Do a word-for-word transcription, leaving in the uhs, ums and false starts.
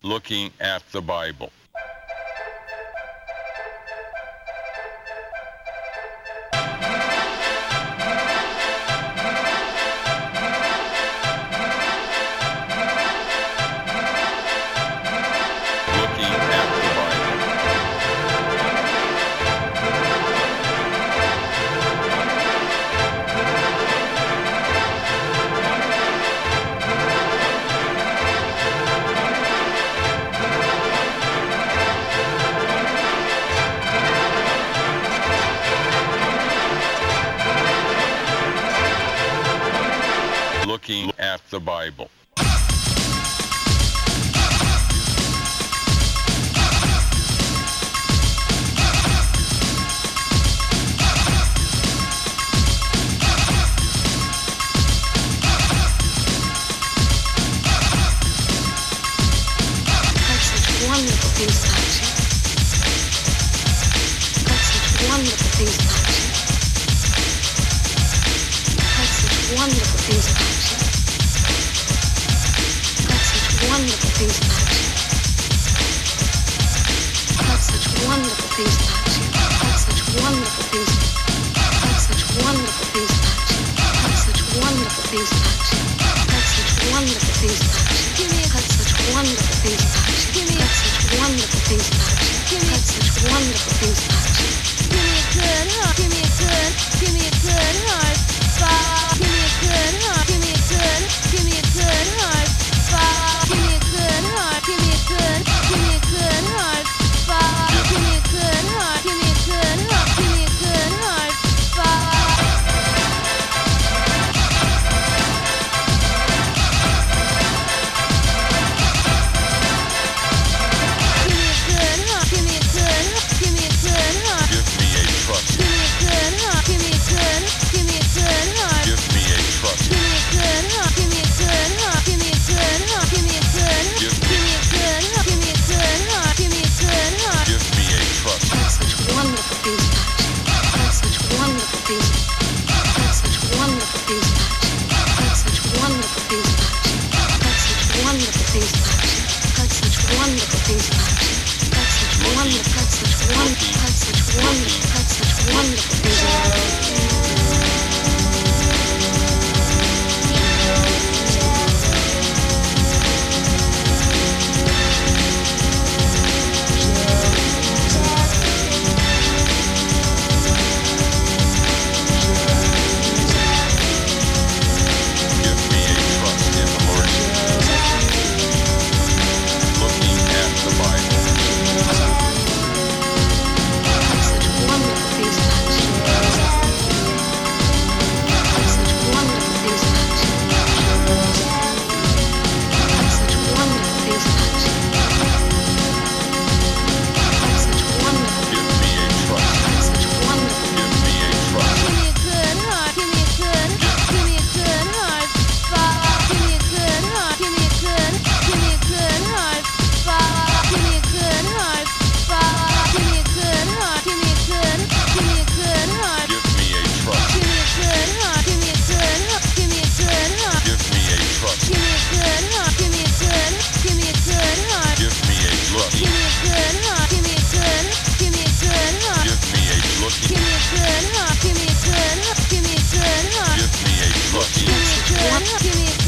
looking at the Bible. Looking at the Bible. Looking at the Bible. Wonderful things about you. Got such wonderful things about you. Got such wonderful things about you. Got such wonderful things about you. Got such wonderful things about you. Got such wonderful things. Got such wonderful things about you. Got such wonderful things about you. Got such wonderful things about you. Give me got such wonderful things about you. Give me got such wonderful things about you. Give me got such wonderful things about you. Give me a good heart. Give me a good. Give me a good heart. Fall. Give me a good heart. Give me a good. Give me a good heart. Fall. Give me a good heart. Give me a good. Give me a good heart. Fall. Give me a good heart. Give me a good heart. Give me a good heart. Fall. Give me a good heart. Give me a good heart. Give me a trust. Give me a good heart. Give me a good. Give me a good heart. Give me a trust. Give me a good heart. Give me a good heart. Give me a good heart. Give me a good. Give Give me a good heart. Give me a good heart. Give me a good heart. Give me a trust. Got such wonderful things about you. Got such wonderful things. Got such wonderful things about you. Got such wonderful things about you. Got such wonderful things about you. Got such wonderful things about you. Got such wonderful. Got such wonderful. Got such wonderful. Got such wonderful things about you. Give me a trust in the Lord. Looking at the Bible. Got such wonderful things about you. Got such wonderful things about you. Got such wonderful things about you. Got such wonderful. Give me a trust. Got such wonderful. Give me a trust. Give me a good heart. Give me a good. Give me a good heart. Fall. Give me a good heart. Give me a good. Give me a good heart. Fall. Give me a good heart. Fall. Give me a good heart. Give me a good. Give me a good heart. Give me a trust. Give me a good heart. Give me a good heart. Give me a good heart. Give me a trust. Give me a good heart. Give me a good. Give me a good heart. Give me a look. Give me a good heart. Give me a good. Give me a good heart. Give me a looking. Give me a good heart. Give me a good. Give me a good heart. Give me a looking. Give me a good. Give me a